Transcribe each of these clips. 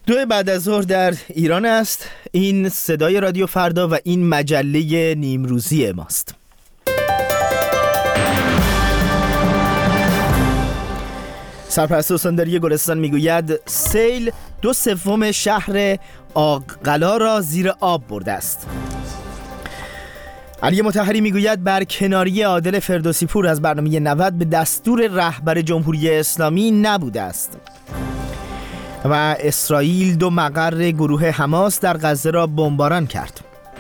2 بعد از ظهر در ایران است. این صدای رادیو فردا و این مجله نیمروزی ماست. سرپرست استانداری گلستان میگوید سیل 2/3 شهر آقلا را زیر آب برده است. علی مطهری میگوید برکناری عادل فردوسی پور از برنامه 90 به دستور رهبر جمهوری اسلامی نبوده است. و اسرائیل 2 مقر گروه حماس در غزه را بمباران کرد.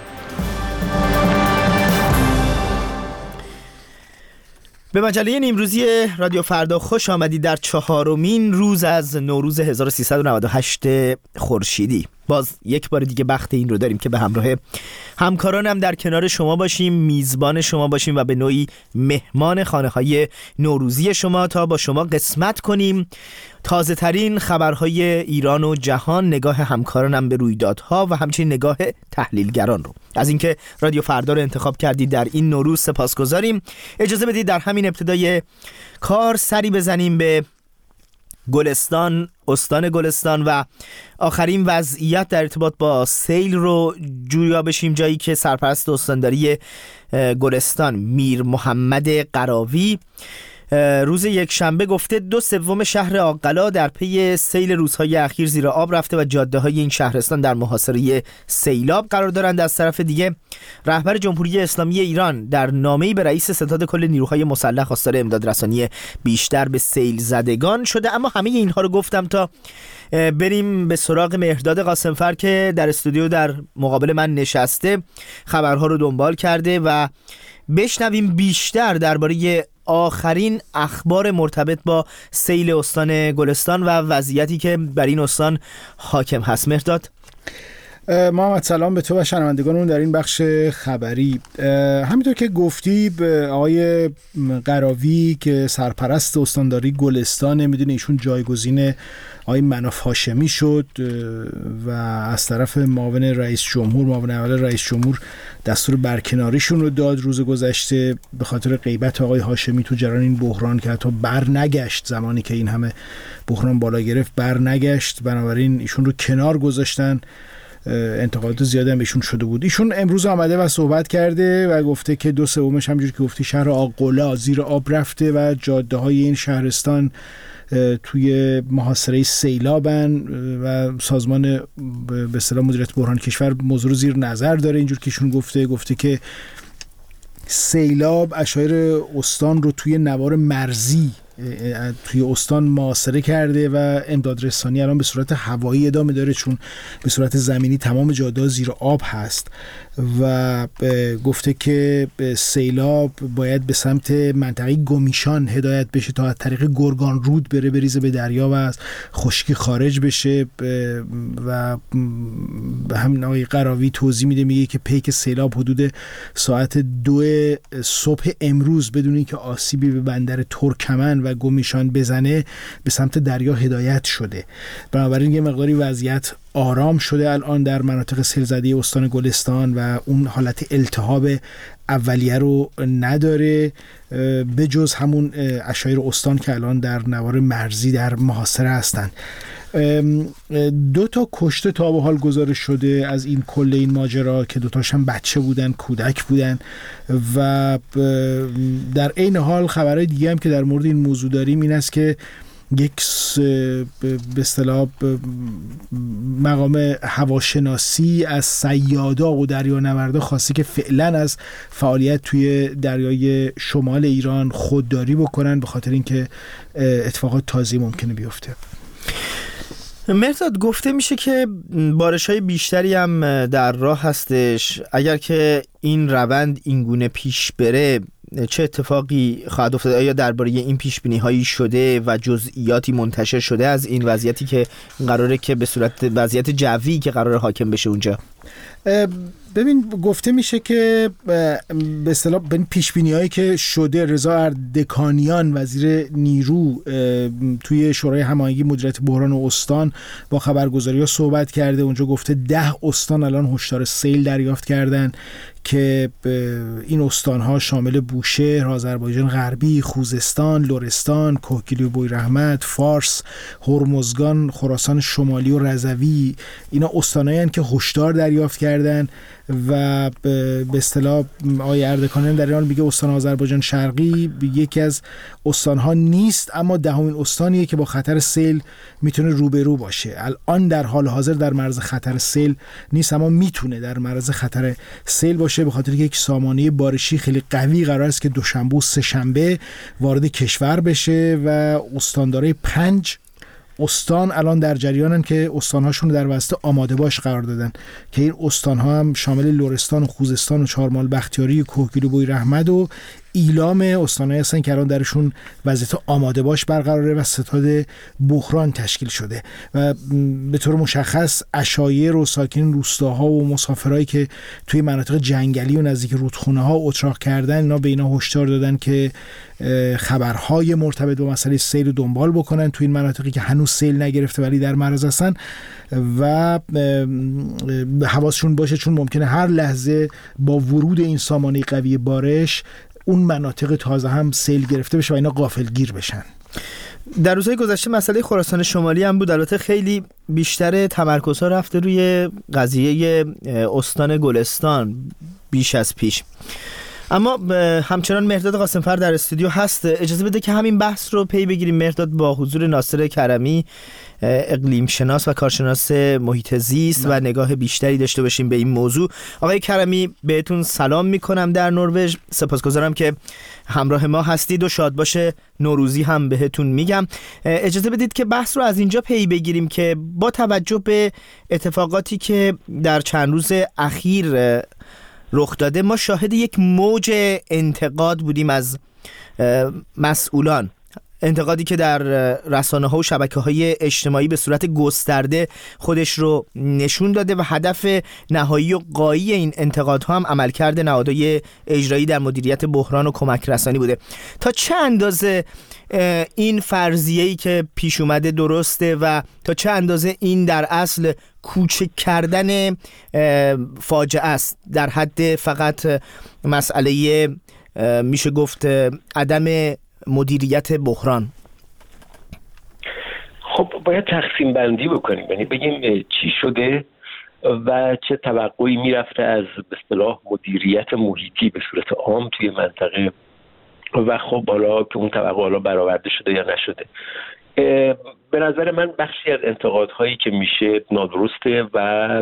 به مجله نیمروزی رادیو فردا خوش آمدید در 4مین روز از نوروز 1398 خورشیدی. باز یک بار دیگه بخت این رو داریم که به همراه همکارانم در کنار شما باشیم، میزبان شما باشیم و به نوعی مهمان خانه‌های نوروزی شما تا با شما قسمت کنیم تازه ترین خبرهای ایران و جهان، نگاه همکارانم به رویدادها و همچنین نگاه تحلیلگران رو. از اینکه رادیو فردا رو انتخاب کردید در این نوروز سپاسگزاریم. اجازه بدید در همین ابتدای کار سری بزنیم به گلستان، استان گلستان و آخرین وضعیت در ارتباط با سیل رو جویا بشیم، جایی که سرپرست استانداری گلستان میر محمد قراوی روز یکشنبه گفته 2/3 شهر آقلا در پی سیل روزهای اخیر زیر آب رفته و جاده‌های این شهرستان در محاصره سیلاب قرار دارند. از طرف دیگه رهبر جمهوری اسلامی ایران در نامه‌ای به رئیس ستاد کل نیروهای مسلح خواستار امداد رسانی بیشتر به سیل زدگان شده. اما همه اینها رو گفتم تا بریم به سراغ مهرداد قاسمفر که در استودیو در مقابل من نشسته، خبرها رو دنبال کرده و بشنویم بیشتر درباره آخرین اخبار مرتبط با سیل استان گلستان و وضعیتی که بر این استان حاکم هست. مهرداد. محمد سلام به تو و شنوندگانمون در این بخش خبری. همینطور که گفتی آقای قراوی که سرپرست استانداری گلستان، میدونه ایشون جایگزین آقای مناف هاشمی شد و از طرف معاون اول رئیس جمهور دستور برکناریشون رو داد روز گذشته به خاطر غیبت آقای هاشمی تو جریان این بحران که حتی بر نگشت، زمانی که این همه بحران بالا گرفت بر نگشت، بنابراین ایشون رو کنار گذاشتن. انتقادات زیاده هم بهشون شده بود. ایشون امروز آمده و صحبت کرده و گفته که 2/3 همونجوری که گفتی شهر آقلا زیر آب رفته و جاده های این شهرستان توی محاصره سیلابن و سازمان به اصطلاح مدیریت بحران کشور موضوع رو زیر نظر داره. اینجور که ایشون گفته که سیلاب اشایر استان رو توی نوار مرزی توی استان محاصره کرده و امداد رسانی الان به صورت هوایی ادامه داره، چون به صورت زمینی تمام جاده‌ها زیر آب هست و گفته که سیلاب باید به سمت منطقه گمیشان هدایت بشه تا از طریق گرگان رود بریزه به دریا و از خشکی خارج بشه. و همین آقای قراوی توضیح میگه که پیک سیلاب حدود ساعت 2 صبح امروز بدون اینکه آسیبی به بندر ترکمن و گمیشان بزنه به سمت دریا هدایت شده. بنابراین یه مقداری وضعیت آرام شده الان در مناطق سیل زده استان گلستان و اون حالت التهاب اولیه رو نداره، به جز همون اشایر استان که الان در نوار مرزی در محاصره هستند. 2 کشته تا به حال گزارش شده از این کل این ماجرا که 2 هم بچه بودن، کودک بودن و در عین حال خبرهای دیگه هم که در مورد این موضوع داریم این است که یک به اصطلاح مقام هواشناسی از صیادا و دریانوردا خواسته که فعلا از فعالیت توی دریای شمال ایران خودداری بکنن به خاطر اینکه اتفاقات تازی ممکنه بیفته. مهرداد، گفته میشه که بارش‌های بیشتری هم در راه هستش. اگر که این روند اینگونه پیش بره چه اتفاقی خواهد افتاد؟ آیا درباره این پیش‌بینی‌هایی شده و جزئیاتی منتشر شده از این وضعیتی که قراره که به صورت وضعیت جوی که قراره حاکم بشه اونجا؟ ببین، گفته میشه که به اصطلاح پیش‌بینی‌هایی که شده، رضا اردکانیان وزیر نیرو توی شورای هماهنگی مدیریت بحران و استان با خبرگزاری‌ها صحبت کرده. اونجا گفته 10 استان الان هشدار سیل دریافت کردن که این استانها شامل بوشهر، آذربایجان غربی، خوزستان، لرستان، کهگیلو و بویراحمد، فارس، هرمزگان، خراسان شمالی و رضوی، اینا استانایی هستند که هشدار دریافت کردن و به اصطلاح آقای اردکانیان در ایران میگه استان آذربایجان شرقی یکی از استانها نیست، اما دهمین استانیه که با خطر سیل میتونه روبرو باشه. الان در حال حاضر در معرض خطر سیل نیست، اما میتونه در معرض خطر سیل باشه، به خاطر که یک سامانه بارشی خیلی قوی قرار است که دوشنبه و سه‌شنبه وارد کشور بشه و استاندارای 5 استان الان در جریانن که استانهاشون در وسط آماده باش قرار دادن که این استانها هم شامل لرستان و خوزستان و چهارمال بختیاری و کهگیلو و بویراحمد و ایلام استانهایی هستن که الان درشون وضعیت آماده باش برقراره و ستاد بحران تشکیل شده و به طور مشخص عشایر و ساکنین روستاها و مسافرایی که توی مناطق جنگلی و نزدیک رودخونه ها اتراق کردن، اینا به اینا هشدار دادن که خبرهای مرتبط با مسئله سیل رو دنبال بکنن توی این مناطقی که هنوز سیل نگرفته ولی در معرض هستن و حواسشون باشه، چون ممکنه هر لحظه با ورود این سامانه قوی بارش اون مناطق تازه هم سیل گرفته بشه و اینا غافلگیر بشن. در روزهای گذشته مسئله خراسان شمالی هم بود، البته خیلی بیشتر تمرکزها رفته روی قضیه استان گلستان بیش از پیش، اما همچنان مهرداد قاسمفر در استودیو هست. اجازه بده که همین بحث رو پی بگیریم مهرداد با حضور ناصر کرمی، اقلیم شناس و کارشناس محیط زیست و نگاه بیشتری داشته باشیم به این موضوع. آقای کرمی بهتون سلام میکنم در نروژ، سپاسگزارم که همراه ما هستید و شادباش نوروزی هم بهتون میگم. اجازه بدید که بحث رو از اینجا پی بگیریم که با توجه به اتفاقاتی که در چند روز اخیر رخ داده ما شاهد یک موج انتقاد بودیم از مسئولان، انتقادی که در رسانه ها و شبکه های اجتماعی به صورت گسترده خودش رو نشون داده و هدف نهایی و غایی این انتقادها هم عملکرد نهادهای اجرایی در مدیریت بحران و کمک رسانی بوده. تا چه اندازه این فرضیه‌ای که پیش اومده درسته و تا چه اندازه این در اصل کوچک کردن فاجعه است در حد فقط مسئله میشه گفت عدم مدیریت بحران؟ خب باید تقسیم بندی بکنیم، یعنی بگیم چی شده و چه توقعی میرفته از به اصطلاح مدیریت محیطی به صورت عام توی منطقه و خب حالا که اون توقع حالا برآورده شده یا نشده. به نظر من بخشی از انتقادهایی که میشه نادرسته و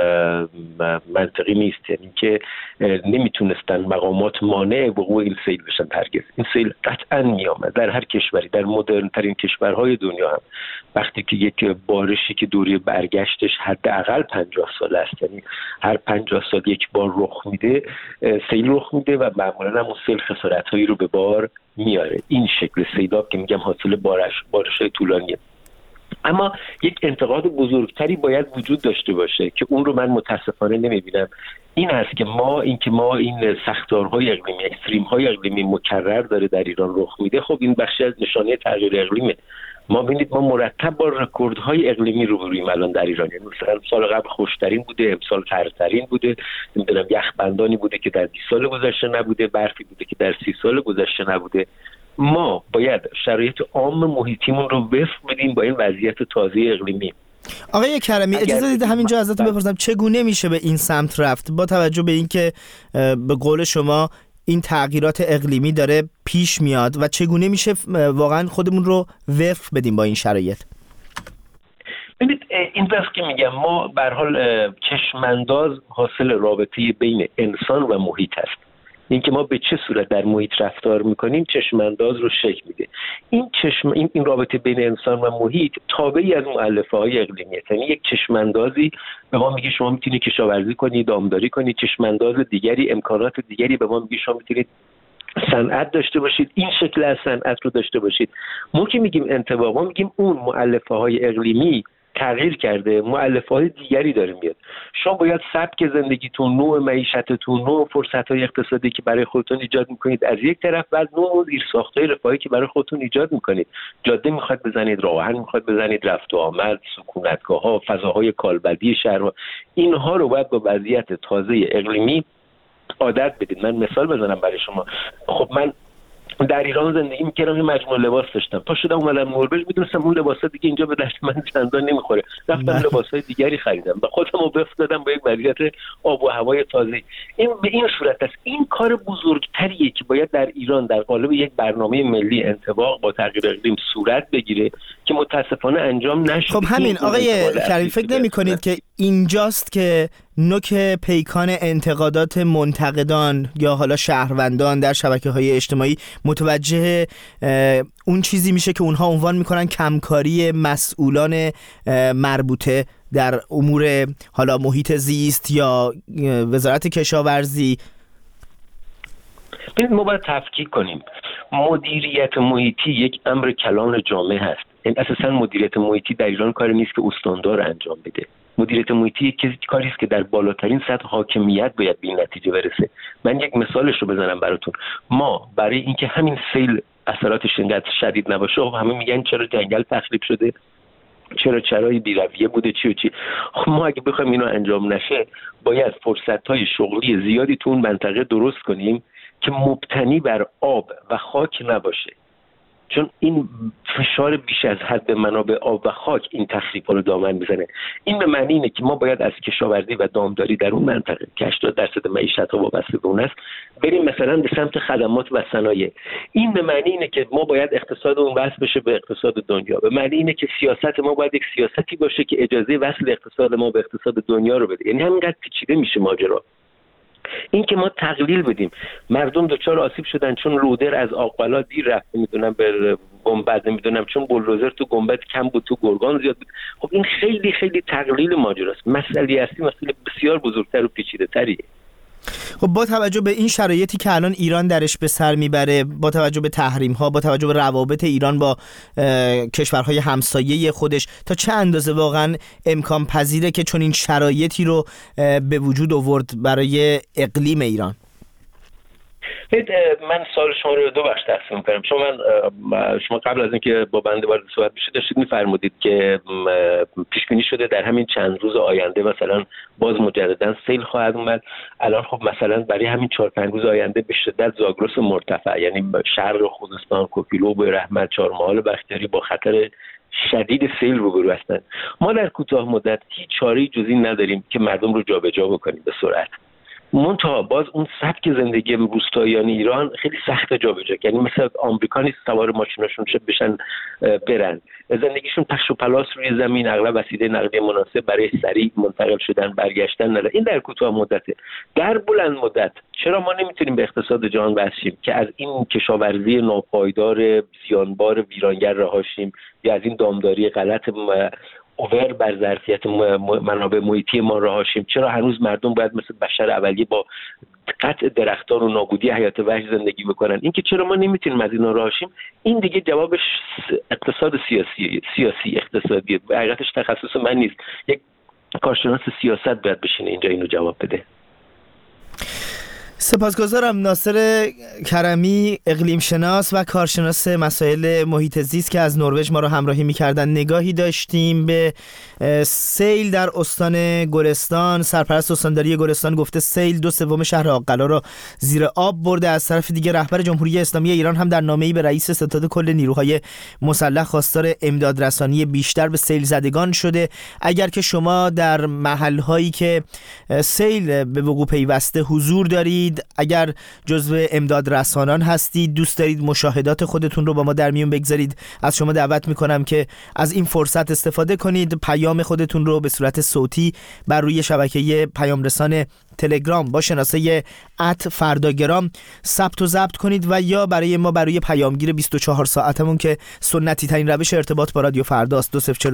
منطقی نیست، یعنی که نمیتونستن مقامات مانع وقوع این سیل بشن. هرگز این سیل قطعا میامد در هر کشوری، در مدرن ترین کشورهای دنیا هم وقتی که یک بارشی که دوره برگشتش حداقل 50 سال است، یعنی هر 50 سال یک بار رخ میده، سیل رخ میده و معمولا هم اون سیل خسارت‌هایی رو به بار میاره. این شکل سیلاب که میگم حاصل بارش‌های طولانیه. اما یک انتقاد بزرگتری باید وجود داشته باشه که اون رو من متاسفانه نمیبینم. این است که ما این ساختارهای اقلیمی، اکستریم‌های اقلیمی مکرر داره در ایران رخ میده. خب این بخشی از نشانه تغییر اقلیمه. ما ببینید ما مرتب با رکوردهای اقلیمی روبرویم الان در ایران. یعنی مثلا سال قبل خوشترین بوده، امسال ترترین بوده، نمیدونم یخبندانی بوده که در 20 سال گذشته نبوده، برفی بوده که در 30 سال گذشته نبوده. ما باید شرایط عام محیطیمون رو وفق بدیم با این وضعیت تازه اقلیمی. آقای کرمی اجازه بدید همینجا ازتون بپرسم چگونه میشه به این سمت رفت با توجه به اینکه به قول شما این تغییرات اقلیمی داره پیش میاد و چگونه میشه واقعا خودمون رو وفق بدیم با این شرایط؟ ببینید این وقت که میگم ما به هر حال چشمانداز حاصل رابطه بین انسان و محیط است. اینکه ما به چه صورت در محیط رفتار میکنیم چشمانداز رو شکل میده. این رابطه بین انسان و محیط تابعی از مؤلفه‌های اقلیمیه. یعنی یک چشماندازی به ما میگه شما میتونید کشاورزی کنید، دامداری کنید، چشمانداز دیگری، امکانات دیگری به ما میگه شما میتونید صنعت داشته باشید، این شکل از صنعت رو داشته باشید. ما که میگیم انطباق، ما میگیم اون مؤلفه‌های اقلیمی تغییر کرده، مؤلفه‌های دیگری داره میاد. شما باید سبک زندگیتون، نوع معیشتتون، نوع فرصت‌های اقتصادی که برای خودتون ایجاد میکنید از یک طرف، بعد نوع زیرساخت‌های رفاهی که برای خودتون ایجاد میکنید. جاده میخواد بزنید، راه آهن میخواد بزنید، رفت و آمد، سکونتگاه‌ها، فضاهای کالبدی شهر، اینها رو باید با وضعیت تازه اقلیمی عادت بدید. من مثال بزنم برای شما. خب من در ایران زندگی میکردم، یه مجموعه لباس داشتم، پا شدم اومدم نروژ، میدونستم اون لباسا دیگه اینجا به دست من چندان نمیخوره، رفتم لباسای دیگری خریدم و خودم رو وفق دادم با یک وضعیت آب و هوای تازه. این به این صورت است. این کار بزرگتریه که باید در ایران در قالب یک برنامه ملی انطباق با تغییر اقلیم صورت بگیره که متاسفانه انجام نشد. خب همین آقای کریم، فکر نمی‌کنید که اینجاست که نوک پیکان انتقادات منتقدان یا حالا شهروندان در شبکه‌های اجتماعی متوجه اون چیزی میشه که اونها عنوان میکنن کمکاری مسئولان مربوطه در امور حالا محیط زیست یا وزارت کشاورزی؟ ما باید تفکیک کنیم. مدیریت محیطی یک امر کلان جامع هست. این اساساً مدیریت محیطی در ایران کاری نیست که استاندار انجام بده. مدیریت محیطی یک کاری است که در بالاترین سطح حاکمیت باید به این نتیجه برسه. من یک مثالش رو بزنم براتون. ما برای اینکه همین سیل اثراتش اینقدر شدید نباشه، همه میگن چرا جنگل تخریب شده، چرا چرای بی‌رویه بوده، چی و چی. خب ما اگه بخوایم اینو انجام نشه، باید فرصت‌های شغلی زیادی تو اون منطقه درست کنیم که مبتنی بر آب و خاک نباشه، چون این فشار بیش از حد به منابع آب و خاک این تخریب‌ها رو دامن میزنه. این به معنی اینه که ما باید از کشاورزی و دامداری در اون منطقه که 80% معیشت‌ها وابسته به اون است بریم مثلا به سمت خدمات و صنایع. این به معنی اینه که ما باید اقتصاد اون وصل بشه به اقتصاد دنیا. به معنی اینه که سیاست ما باید یک سیاستی باشه که اجازه وصل اقتصاد ما به اقتصاد دنیا رو بده. یعنی همینقدر پیچیده میشه ماجرا. این که ما تقلیل بدیم مردم دچار آسیب شدن چون رودر از آقلا دیر رفت، نمیدونم به گنبد، نمیدونم چون بولدوزر تو گنبد کم بود، تو گرگان زیاد بود. خب این خیلی خیلی تقلیل ماجراست. مسئله اصلی مسئله بسیار بزرگتر و پیچیده تریه. خب با توجه به این شرایطی که الان ایران درش به سر میبره، با توجه به تحریم ها، با توجه به روابط ایران با کشورهای همسایه خودش، تا چه اندازه واقعا امکان پذیره که چون این شرایطی رو به وجود آورد برای اقلیم ایران؟ من سوال شما رو دو بخش تقسیم کنم. شما قبل از اینکه با بنده وارد صحبت بشید داشتید می‌فرمودید که پیش بینی شده در همین چند روز آینده مثلا باز مجددا سیل خواهد اومد. الان خب مثلا برای همین 4-5 روز آینده به شدت زاگرس مرتفع، یعنی شرق خوزستان، کوپیلو، رحمت، چهارمحال بختیاری با خطر شدید سیل روبرو هستند. ما در کوتاه مدت هیچ چاره‌ای جز این نداریم که مردم رو جابجا بکنیم به سرعت. منتها باز اون سبک زندگی روستاییان ایران خیلی سخته جابجا، یعنی مثلا آمریکا نیست سوار ماشیناشون بشن برن، زندگیشون پخش و پلاس روی زمین، اغلب وسیله نقلیه مناسب برای سریع منتقل شدن برگشتن نداره. این در کوتاه مدته. در بلند مدت چرا ما نمیتونیم به اقتصاد جهان وصلیم که از این کشاورزی ناپایدار زیانبار ویرانگر رها شیم یا از این دامداری غلط اوور بر ظرفیت منابع محیطی ما رها شیم؟ چرا هنوز مردم باید مثل بشر اولیه با قطع درختان و نابودی حیات وحش زندگی بکنن؟ اینکه چرا ما نمیتونیم از اینا رها شیم، این دیگه جوابش اقتصاد سیاسی اقتصادی. حقیقتش تخصص من نیست، یک کارشناس سیاست باید بشینه اینجا اینو جواب بده. سپاسگزارم. ناصر کرمی، اقلیم شناس و کارشناس مسائل محیط زیست که از نروژ ما رو همراهی می‌کردن. نگاهی داشتیم به سیل در استان گلستان. سرپرست استانداری گلستان گفته سیل 2/3 شهر آقلا را زیر آب برده. از طرف دیگه رهبر جمهوری اسلامی ایران هم در نامه‌ای به رئیس ستاد کل نیروهای مسلح خواستار امداد رسانی بیشتر به سیل زدگان شده. اگر که شما در محل‌هایی که سیل به وقوع پیوسته حضور دارید، اگر جزو امداد رسانان هستید، دوست دارید مشاهدات خودتون رو با ما در میون بگذارید، از شما دعوت میکنم که از این فرصت استفاده کنید. پیام خودتون رو به صورت صوتی بر روی شبکه پیام رسان تلگرام با شناسه @فرداگرام ثبت و ضبط کنید و یا برای ما برای پیامگیر 24 ساعتمون که سنتی ترین روش ارتباط با رادیو فرداست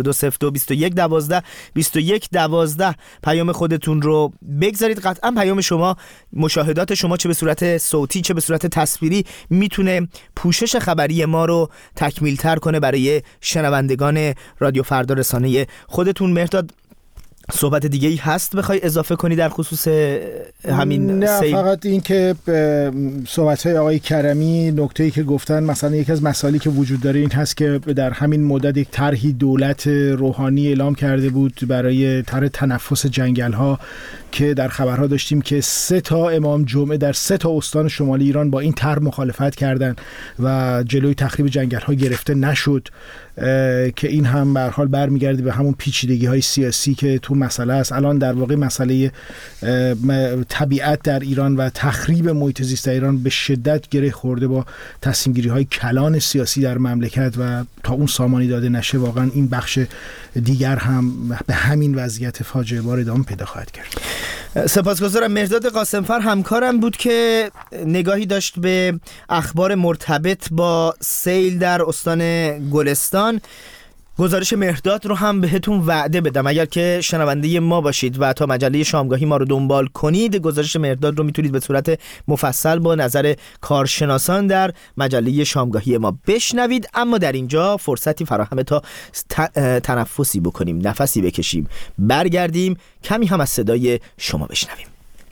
2042022112 پیام خودتون رو بگذارید. قطعا پیام شما، مشاهدات شما چه به صورت صوتی چه به صورت تصویری میتونه پوشش خبری ما رو تکمیل تر کنه برای شنوندگان رادیو فردا رسانه خودتون. مهرداد، صحبت دیگه ای هست بخوای اضافه کنی در خصوص همین نه فقط این که صحبت‌های آقای کرمی، نکته‌ای که گفتن، مثلا یکی از مسائلی که وجود داره این هست که در همین مدت یک طرحی دولت روحانی اعلام کرده بود برای طرح تنفس جنگل‌ها که در خبرها داشتیم که 3 امام جمعه در 3 استان شمالی ایران با این طرح مخالفت کردند و جلوی تخریب جنگل‌ها گرفته نشد، که این هم به هر حال برمیگرده به همون پیچیدگی‌های سیاسی که تو مسئله است. الان در واقع مسئله طبیعت در ایران و تخریب محیط زیست در ایران به شدت گره خورده با تصمیم‌گیری‌های کلان سیاسی در مملکت و تا اون سامانی داده نشه واقعا این بخش دیگر هم به همین وضعیت فاجعه بار ادامه پیدا خواهد کرد. سپاسگزارم. مهرداد قاسمفر همکارم بود که نگاهی داشت به اخبار مرتبط با سیل در استان گلستان. گزارش مهرداد رو هم بهتون وعده بدم اگر که شنونده ما باشید و تا مجله شامگاهی ما رو دنبال کنید، گزارش مهرداد رو میتونید به صورت مفصل با نظر کارشناسان در مجله شامگاهی ما بشنوید. اما در اینجا فرصتی فراهمه تا تنفسی بکنیم، نفسی بکشیم، برگردیم کمی هم از صدای شما بشنویم.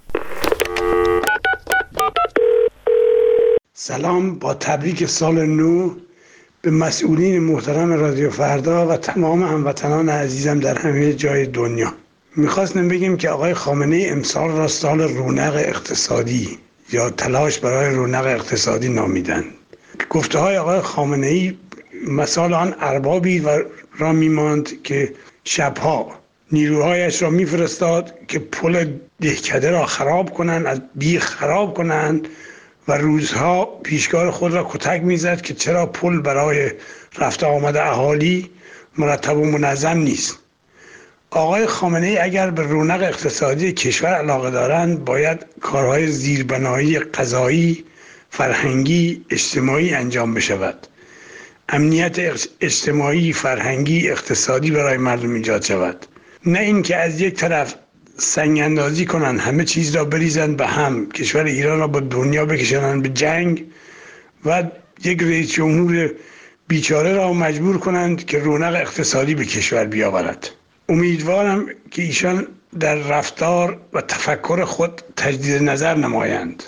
سلام، با تبریک سال نو به مسئولین محترم رادیو فردا و تمام هموطنان عزیزم در همه جای دنیا. میخواستم بگیم که آقای خامنه‌ای امسال را سال رونق اقتصادی یا تلاش برای رونق اقتصادی نامیدند. گفته های آقای خامنه‌ای مثال آن اربابی را میماند که شبها نیروهایش را میفرستاد که پل دهکده را خراب کنند، از بیخ خراب کنند و روزها پیشکار خود را کتک میزد که چرا پل برای رفت آمد اهالی مرتب و منظم نیست. آقای خامنه‌ای اگر به رونق اقتصادی کشور علاقه دارند باید کارهای زیربنایی غذایی، فرهنگی، اجتماعی انجام بشود. امنیت اجتماعی، فرهنگی، اقتصادی برای مردم ایجاد شود. نه اینکه از یک طرف سنگ اندازی کنن، همه چیز را بریزن به هم، کشور ایران را با دنیا بکشنن به جنگ و یک رئیس جمهور بیچاره را مجبور کنند که رونق اقتصادی به کشور بیاورد. امیدوارم که ایشان در رفتار و تفکر خود تجدید نظر نمایند.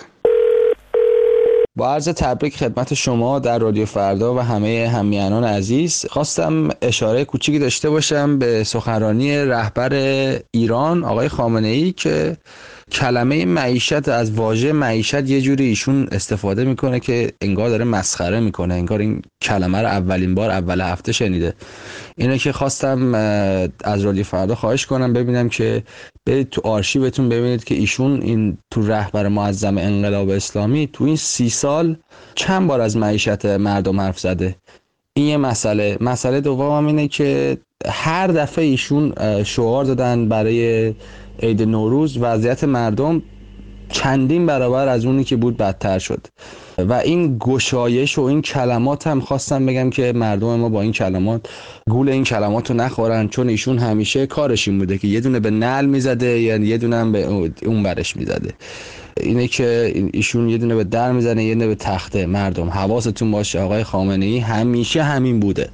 با عرض تبریک خدمت شما در رادیو فردا و همه همیهنان عزیز، خواستم اشاره کوچیکی داشته باشم به سخنرانی رهبر ایران آقای خامنه‌ای که کلمه معیشت، از واژه معیشت یه جوری ایشون استفاده میکنه که انگار داره مسخره میکنه، انگار این کلمه رو اولین بار اول هفته شنیده. اینه که خواستم از رادیو فردا خواهش کنم ببینم که برید تو آرشیوتون ببینید که ایشون این تو رهبر معظم انقلاب اسلامی تو این 30 سال چند بار از معیشت مردم حرف زده. این یه مسئله دوم اینه که هر دفعه ایشون شعار دادن برای عید نوروز وضعیت مردم چندین برابر از اونی که بود بدتر شد و این گشایش و این کلمات هم خواستم بگم که مردم ما با این کلمات گول این کلمات رو نخورن، چون ایشون همیشه کارش این بوده که یه دونه به نعل میزده یا یه دونه هم به اون برش میزده. اینه که ایشون یه دونه به در میزنه یه دونه به تخته. مردم حواستون باشه، آقای خامنه‌ای همیشه همین بوده.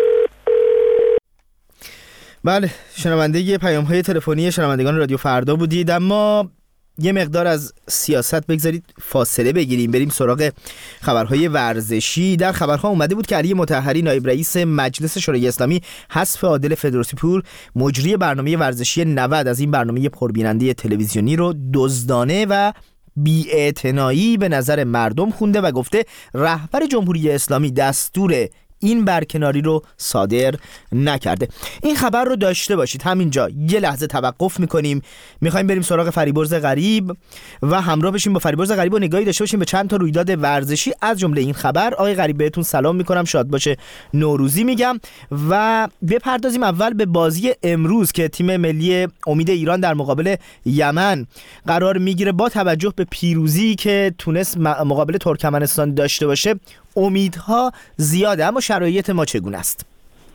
بله، شنونده پیام‌های تلفنی شنوندگان رادیو فردا بودید. اما یه مقدار از سیاست بگذارید فاصله بگیریم، بریم سراغ خبرهای ورزشی. در خبرها اومده بود که علی مطهری نایب رئیس مجلس شورای اسلامی حذف عادل فردوسی پور مجری برنامه ورزشی 90 از این برنامه پربیننده تلویزیونی رو دزدانه و بی‌اعتنایی به نظر مردم خونده و گفته رهبر جمهوری اسلامی دستور این برکناری رو صادر نکرده. این خبر رو داشته باشید. همینجا یه لحظه توقف میکنیم، میخوایم بریم سراغ فریبرز غریب و همراه بشیم با فریبرز غریب و نگاهی داشته باشیم به چند تا رویداد ورزشی از جمله این خبر. آقای غریب بهتون سلام میکنم، شاد باشه نوروزی میگم و بپردازیم اول به بازی امروز که تیم ملی امید ایران در مقابل یمن قرار میگیره. با توجه به پیروزی که تونست مقابل ترکمنستان داشته باشه امیدها زیاده، اما شرایط ما چگونه است؟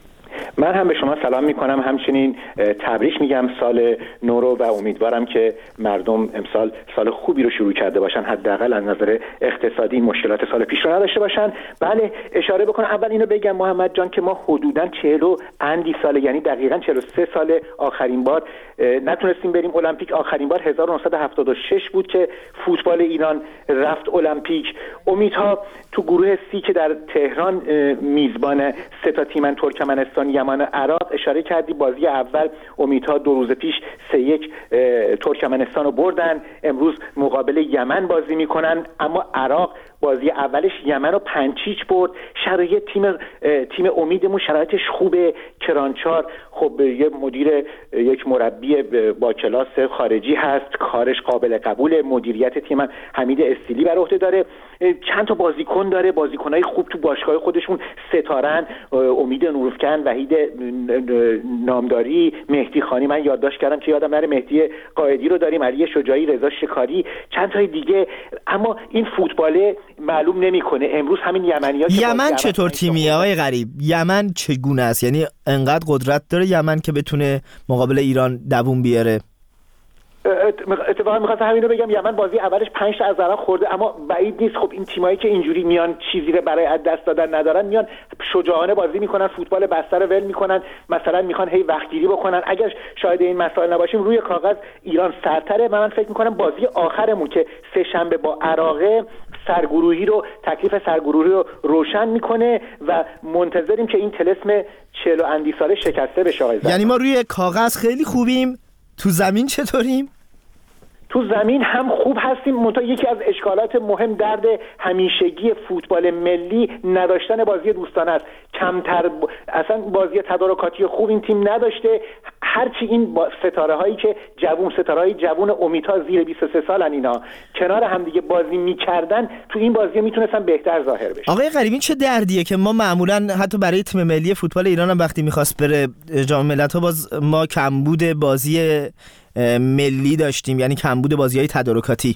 من هم به شما سلام میکنم، همچنین تبریک میگم سال نو رو و امیدوارم که مردم امسال سال خوبی رو شروع کرده باشن، حداقل از نظر اقتصادی مشکلات سال پیش رو نداشته باشن. بله اشاره بکنم، اول اینو بگم محمد جان که ما حدوداً 40 اندی سال، یعنی دقیقاً 43 سال آخرین بار نتونستیم بریم المپیک. آخرین بار 1976 بود که فوتبال ایران رفت المپیک. امیدها تو گروه سی که در تهران میزبان سه تا تیم ترکمنستان، یمن و عراق، اشاره کردی بازی اول امیدها 2 روز پیش 3-1 ترکمنستان رو بردن. امروز مقابل یمن بازی میکنن، اما عراق بازی اولش یمن رو 5-0 برد. شرایط تیم امیدمون شرایطش خوبه. کرانچار خب یک مربی با کلاس خارجی هست، کارش قابل قبوله. مدیریت تیم حمید استیلی بر عهده داره. چند تا بازیکن داره، بازیکنای خوب تو باشگاه خودشون ستارن. امید نورافکن، وحید نامداری، مهدی خانی، من یادداشت کردم که یادم نره، مهدی قائدی رو داریم، علی شجاعی، رضا شکاری، چند تای دیگه. اما این فوتبال معلوم نمیکنه. امروز همین یمن چطور تیمیه آقای غریب؟ یمن چگونه است؟ یعنی انقدر قدرت داره یمن که بتونه مقابل ایران دووم بیاره؟ اتفاقا می‌خواستم همین رو بگم. یمن بازی اولش 5 تا از عراق خورده، اما بعید نیست. خب این تیمایی که اینجوری میان چیزی رو برای از دست دادن ندارن، میان شجاعانه بازی میکنن، فوتبال بسته رو ول میکنن، مثلا میخوان هی وقتگیری بکنن. اگر شاهد این مسائل نباشیم، روی کاغذ ایران سرتره. من فکر میکنم بازی آخرمون که سه شنبه با عراق تکلیف سرگروهی رو روشن میکنه و منتظریم که این طلسم 40 اندی ساله شکسته بشه. یعنی ما روی کاغذ خیلی خوبیم، تو زمین چطوریم؟ تو زمین هم خوب هستیم، منتها یکی از اشکالات مهم درد همیشگی فوتبال ملی نداشتن بازی دوستانه است. کمتر اصلا بازی تدارکاتی خوب این تیم نداشته. هرچی این ستاره هایی که ستاره‌های جوون امیدها زیر 23 سالن، اینا کنار هم دیگه بازی میکردن، تو این بازی میتونستن بهتر ظاهر بشن. آقای غریبی چه دردیه که ما معمولا حتی برای تیم ملی فوتبال ایران هم وقتی میخواست بره جام ملت‌ها، باز ما کمبود بازی ملی داشتیم، یعنی کمبود بازی‌های تدارکاتی.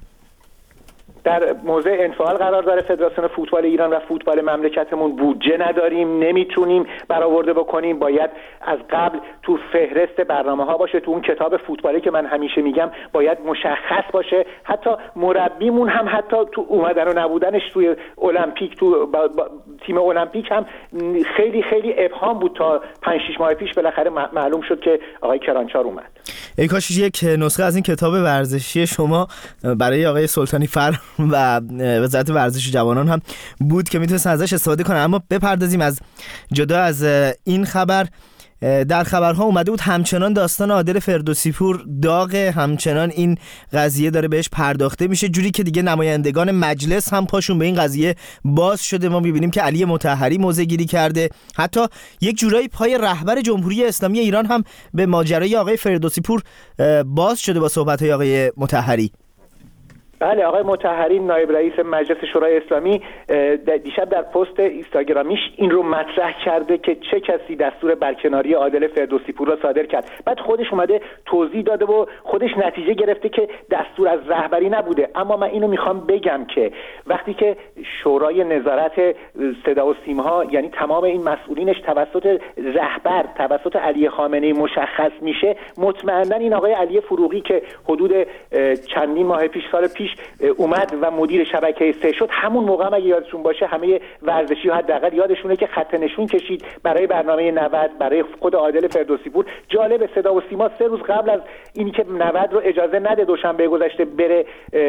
در موضع انفعال قرار داره فدراسیون فوتبال ایران و فوتبال مملکتمون. بودجه نداریم، نمیتونیم برآورده بکنیم. باید از قبل تو فهرست برنامه‌ها باشه، تو اون کتاب فوتبالی که من همیشه میگم باید مشخص باشه. حتی مربیمون هم حتی تو اومدن و نبودنش توی المپیک، تو تیم المپیک هم خیلی خیلی ابهام بود تا 5-6 ماه پیش بالاخره معلوم شد که آقای کرانچار اومد. ای کاش یک نسخه از این کتاب ورزشی شما برای آقای سلطانی فر و وزارت ورزش جوانان هم بود که میتونستن ازش استفاده کنن. اما بپردازیم از جدا از این خبر. در خبرها اومده بود همچنان داستان عادل فردوسی پور داغ، همچنان این قضیه داره بهش پرداخته میشه، جوری که دیگه نمایندگان مجلس هم پاشون به این قضیه باز شده. ما میبینیم که علی مطهری موضع گیری کرده، حتی یک جورایی پای رهبر جمهوری اسلامی ایران هم به ماجرای آقای فردوسی پور باز شده با صحبت‌های آقای مطهری. بله، آقای مطهری نایب رئیس مجلس شورای اسلامی دیشب در پست اینستاگرامیش این رو مطرح کرده که چه کسی دستور برکناری عادل فردوسی پور را صادر کرد. بعد خودش اومده توضیح داده و خودش نتیجه گرفته که دستور از رهبری نبوده. اما من اینو میخوام بگم که وقتی که شورای نظارت صدا و سیماها، یعنی تمام این مسئولینش توسط رهبر، توسط علی خامنه‌ای مشخص میشه، مطمئنا این آقای علی فروغی که حدود چندین ماه پیش، سال پیش اومد و مدیر شبکه 3 شد، همون موقع هم اگه یادتون باشه همه ورزشی‌ها حداقل یادشونه که خط نشون کشید برای برنامه 90 برای خود عادل فردوسی پور. جالب، صدا و سیما 3 روز قبل از اینی که 90 رو اجازه نده دوشنبه گذشته بره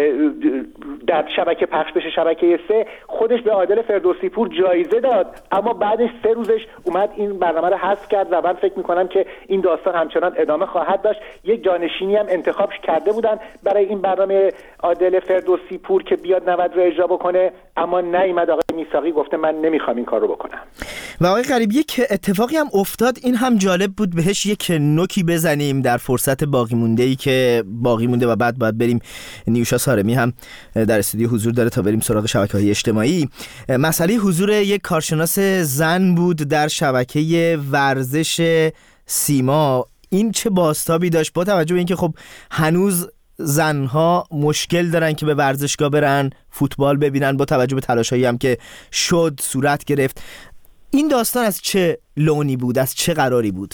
در شبکه پخش بشه، شبکه 3، خودش به عادل فردوسی پور جایزه داد، اما بعدش 3 روزش اومد این برنامه رو حذف کرد و من فکر می‌کنم که این داستان همچنان ادامه خواهد داشت. یک جانشینی هم انتخاب کرده بودن برای این برنامه عادل فردوسی پور که بیاد 90 رو اجرا بکنه، اما نیامد. آقای میثاقی گفته من نمیخوام این کار رو بکنم. و آقای غریبی یک اتفاقی هم افتاد، این هم جالب بود بهش یک نوکی بزنیم در فرصت باقی مونده و بعد باید بریم. نیوشا سارمی هم در استودیو حضور داره تا بریم سراغ شبکه‌های اجتماعی. مسئله حضور یک کارشناس زن بود در شبکه ورزش سیما. این چه بازتابی داشت با توجه به اینکه خب هنوز زنها مشکل دارن که به ورزشگاه برن فوتبال ببینن، با توجه به تلاشایی هم که صورت گرفت؟ این داستان از چه لونی بود، از چه قراری بود؟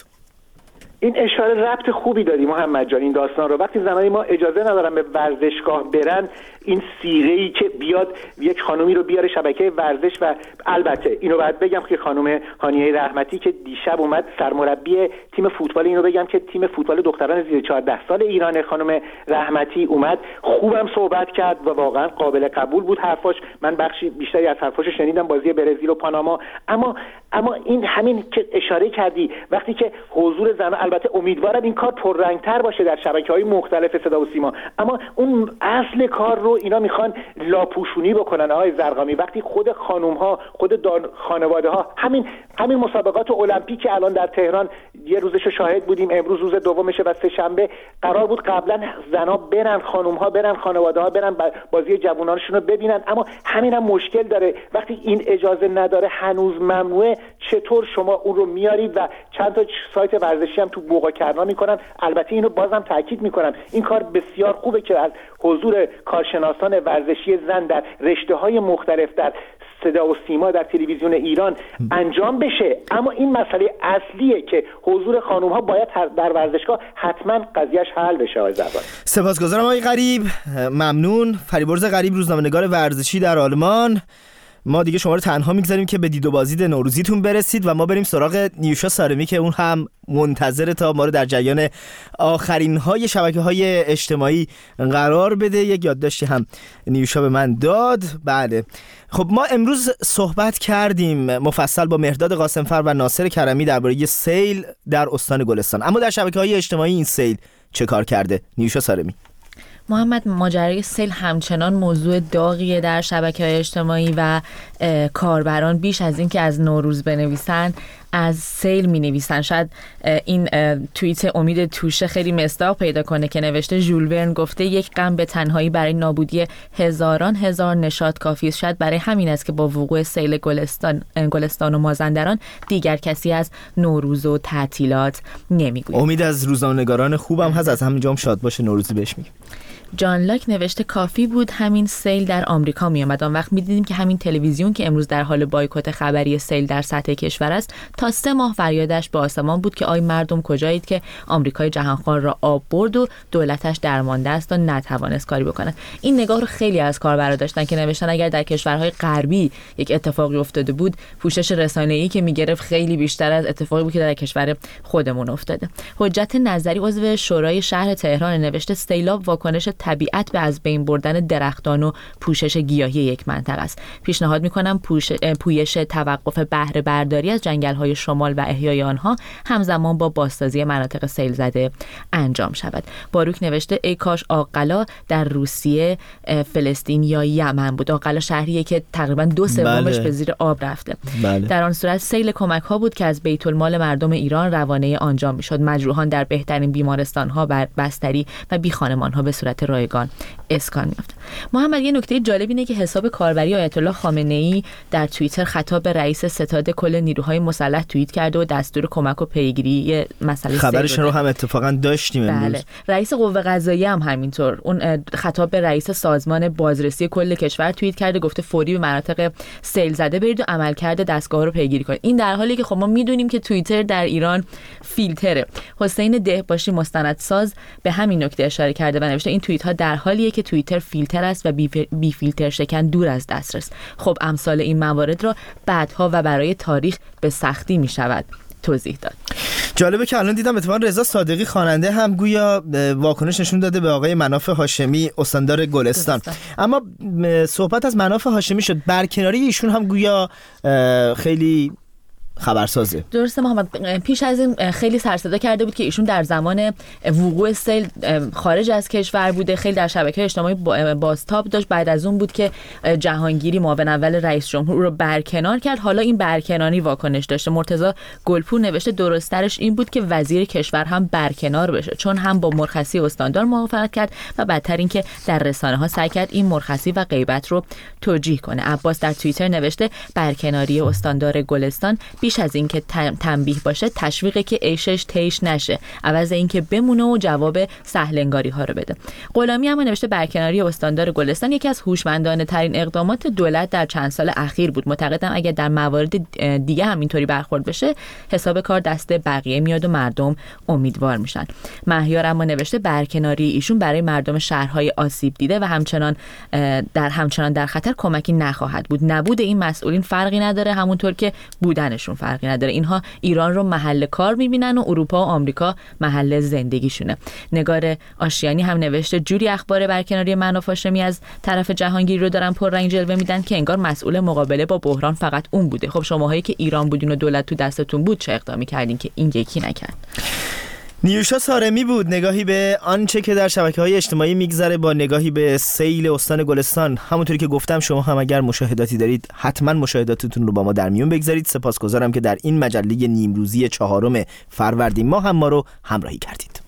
این اشاره ربط خوبی دادی محمد جان این داستان رو. وقتی زنانی ما اجازه ندارن به ورزشگاه برن، این صیغه‌ای که بیاد یک خانومی رو بیاره شبکه ورزش، و البته اینو باید بگم که خانم هانیه رحمتی که دیشب اومد سرمربی تیم فوتبال، اینو بگم که تیم فوتبال دختران زیر 14 سال ایران، خانم رحمتی اومد خوبم صحبت کرد و واقعا قابل قبول بود حرفاش. من بخشی بیشتری از حرفاشو شنیدم، بازی برزیل و پاناما. اما این همین که اشاره کردی، وقتی که حضور زن، البته امیدوارم این کار پررنگ‌تر باشه در شبکه‌های مختلف صدا و سیما، اما اون اصل کار رو اینا میخوان لاپوشونی بکنن. آقای زرقامی، وقتی خود خانوم‌ها، خود خانواده‌ها، همین مسابقات المپیک که الان در تهران یه روزشو شاهد بودیم، امروز روز دومشه و سه شنبه قرار بود قبلا زنا برن، خانوم‌ها برن، خانواده‌ها برن بازی جوانانشون رو ببینن، اما همینم مشکل داره. وقتی این اجازه نداره، هنوز ممنوعه، چطور شما اون رو میارید و چند تا سایت ورزشی هم تو بوقاکرنا میکنن؟ البته اینو بازم تاکید میکنم، این کار بسیار خوبه که از حضور کارشناسان ورزشی زن در رشته‌های مختلف در صدا و سیما در تلویزیون ایران انجام بشه، اما این مسئله اصلیه که حضور خانوم‌ها باید در ورزشگاه حتما قضیهش حل بشه. آقای زرقامی، سپاسگزارم آقای غریب، ممنون. فریبرز غریب، روزنامه‌نگار ورزشی در آلمان. ما دیگه شما رو تنها میگذاریم که به دید و بازدید نوروزیتون برسید و ما بریم سراغ نیوشا سارمی که اون هم منتظر تا ما رو در جریان آخرین های شبکه‌های اجتماعی قرار بده. یک یادداشتی هم نیوشا به من داد. بله، خب ما امروز صحبت کردیم مفصل با مهرداد قاسمفر و ناصر کرمی درباره سیل در استان گلستان، اما در شبکه‌های اجتماعی این سیل چه کار کرده؟ نیوشا سارمی. محمد، ماجرای سیل همچنان موضوع داغیه در شبکه‌های اجتماعی و کاربران بیش از این که از نوروز بنویسن از سیل می نویسن. شاید این توییت امید توشه خیلی مصداق پیدا کنه که نوشته ژول ورن گفته یک غم به تنهایی برای نابودی هزاران هزار نشاط کافی است. شاید برای همین است که با وقوع سیل گلستان و مازندران دیگر کسی از نوروز و تعطیلات نمیگوید. امید از روزنامه‌نگاران خوبم هست، از همینجا هم شاد باشه، نوروزی بهش میگیم. جان لاک نوشته کافی بود همین سیل در آمریکا می اومد، آن وقت می‌دیدیم که همین تلویزیون که امروز در حال بایکوت خبری سیل در سطح کشور است تا 3 ماه فریادش به آسمان بود که آی مردم کجایید که آمریکای جهانخوار را آب برد و دولتش درمانده است و نتوانست کاری بکنه. این نگاه رو خیلی از کاربرا داشتن که نوشتن اگر در کشورهای غربی یک اتفاقی افتاده بود، پوشش رسانه‌ای که میگرفت خیلی بیشتر از اتفاقی بود که در کشور خودمون افتاده. حجت نظری عضو شورای شهر تهران نوشته سیلاب واکنش طبیعت به از بین بردن درختان و پوشش گیاهی یک منطقه است. پیشنهاد می‌کنم پویش توقف بهره برداری از جنگل‌های شمال و احیای آنها همزمان با بازسازی مناطق سیل زده انجام شود. باروک نوشته ای کاش آقلا در روسیه، فلسطین یا یمن بود. آقلا شهریه که تقریبا 2/3 به زیر آب رفته. در آن صورت سیل کمک‌ها بود که از بیت المال مردم ایران روانه آنجا می‌شد. مجروحان در بهترین بیمارستان‌ها بر بستری و بی خانمان‌ها به صورت رایگان اسکان می‌افت. محمد، یه نکته جالب اینه که حساب کاربری آیت الله خامنه‌ای در توییتر خطاب به رئیس ستاد کل نیروهای مسلح توییت کرده و دستور کمک و پیگیری مسئله خبرش رو هم اتفاقا داشتیم امروز. بله. رئیس قوه قضاییه هم همینطور اون خطاب به رئیس سازمان بازرسی کل کشور توییت کرده، گفته فوری به مناطق سیل زده برید و عملکرد دستگاه رو پیگیری کنید. این در حالی که خب ما میدونیم که توییتر در ایران فیلتره. حسین دهباشی مستندساز به همین نکته اشاره کرده و نوشته این توییت ها در حالیه که توییتر فیلتر است و بی فیلتر شکن دور از دسترس. خب امثال این موارد را بعدها و برای تاریخ به سختی می شود توضیح داد. جالبه که الان دیدم اتفاقا رضا صادقی خواننده هم گویا واکنش نشون داده به آقای مناف هاشمی استاندار گلستان. اما صحبت از مناف هاشمی شد، برکناری ایشون هم گویا خیلی خبرسازه. درسته محمد، پیش از این خیلی سرصدا کرده بود که ایشون در زمان وقوع سیل خارج از کشور بوده، خیلی در شبکه‌های اجتماعی بازتاب داشت. بعد از اون بود که جهانگیری معاون اول رئیس جمهور رو برکنار کرد. حالا این برکناری واکنش داشته. مرتضی گلپور نوشته درست‌ترش این بود که وزیر کشور هم برکنار بشه، چون هم با مرخصی استاندار موافقت کرد و بدتر این که در رسانه‌ها سعی کرد این مرخصی و غیبت رو توجیه کنه. عباس در توییتر نوشته برکناری استاندار گلستان بیش بیش از این که تنبیه باشه تشویقه که ایشش تیش نشه، عوض این که بمونه و جواب سهلنگاری ها رو بده. غلامی اما نوشته برکناری استاندار گلستان یکی از هوشمندانه ترین اقدامات دولت در چند سال اخیر بود. معتقدم اگر در موارد دیگه هم اینطوری برخورد بشه حساب کار دست بقیه میاد و مردم امیدوار میشن. مهیار اما نوشته برکناری ایشون برای مردم شهرهای آسیب دیده و همچنان در خطر کمکی نخواهد بود. نبود این مسئولین فرقی نداره، همونطور که بودنشون فرقی نداره. اینها ایران رو محل کار میبینن و اروپا و آمریکا محل زندگیشونه. نگار آشیانی هم نوشته جوری اخبار برکناری مناف هاشمی از طرف جهانگیری رو دارن پررنگ جلوه میدن که انگار مسئول مقابله با بحران فقط اون بوده. خب شماهایی که ایران بودین و دولت تو دستتون بود چه اقدامی کردین که این یکی نکرد؟ نیوشا سارمی بود. نگاهی به آنچه که در شبکه‌های اجتماعی میگذره با نگاهی به سیل استان گلستان. همونطوری که گفتم شما هم اگر مشاهداتی دارید حتما مشاهداتتون رو با ما در میون بگذارید. سپاسگزارم که در این مجله نیمروزی 4 فروردین ماه هم ما رو همراهی کردید.